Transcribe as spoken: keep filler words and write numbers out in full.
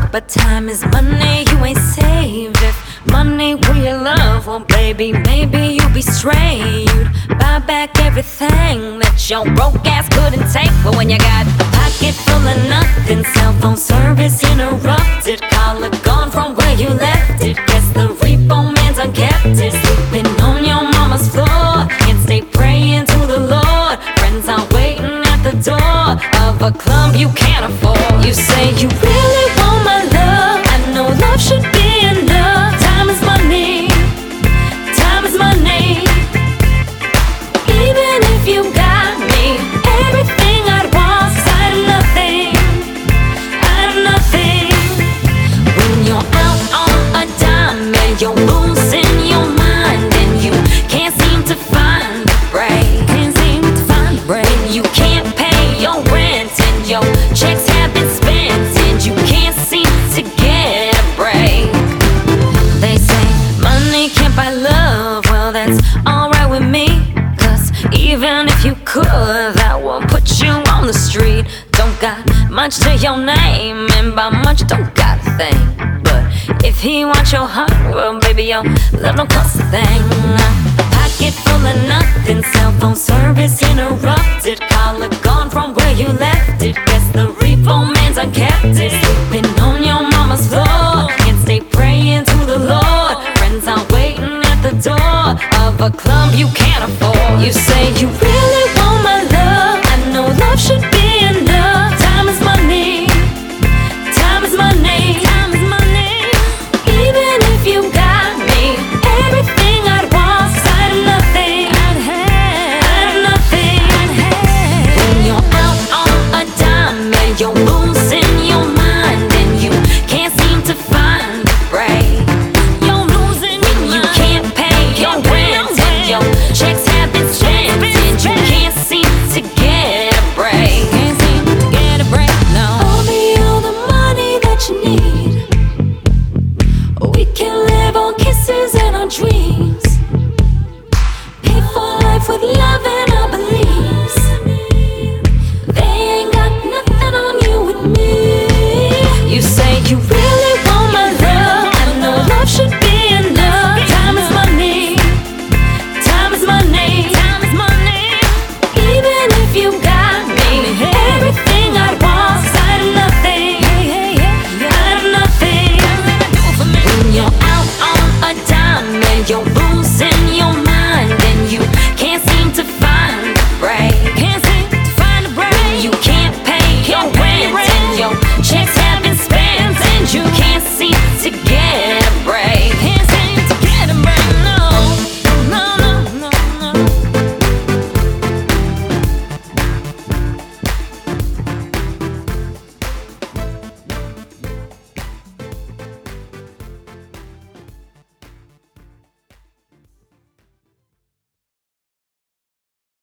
But time is money, you ain't saved. If money were your love, well baby, maybe you'll be straight. You'd buy back everything that your broke ass couldn't take. But when you got a pocket full of nothing, cell phone service interrupted, collar gone from where you left it, guess the repo man's unkept it. Sleeping on your mama's floor, can't stay praying to the Lord. Friends are waiting at the door of a club you can't afford. You say you really want my love, I know love should be enough. Time is money, time is money. Even if you got me, everything I'd want, 'cause I have nothing, I have nothing. When you're out on a dime and you're losing your mind and you can't seem to find a break, can't seem to find a break. You can't pay your rent and your checks have been spent and you can't seem to get a break. They say money can't buy love, well that's alright with me, 'cause even if you could, that won't put you on the street. Don't got much to your name, and by much don't got a thing. But if he wants your heart, well baby, your love don't cost a thing. A pocket full of nothing, cell phone service interrupted, collar gone from where you left it, guess the repo man's unkept it. Sleeping on your mama's floor, can't stay praying to the Lord. Friends are waiting at the door of a club you can't afford. You say you really want my love, I know love should be enough. Time is money, time is money, time is money. Even if you got me, everything I'd want, 'cause I have nothing, I'd have, I have nothing, I'd have. When you're out on a dime and you're losing your mind and you can't seem to find a break, you're losing when you can't pay your rent and your checks have been spent and you can't seem to get a break, can't seem to get a break, no. Owe me all the money that you need, we can live on kisses and on dreams, pay for life with love and our beliefs. They ain't got nothing on you with me. You say you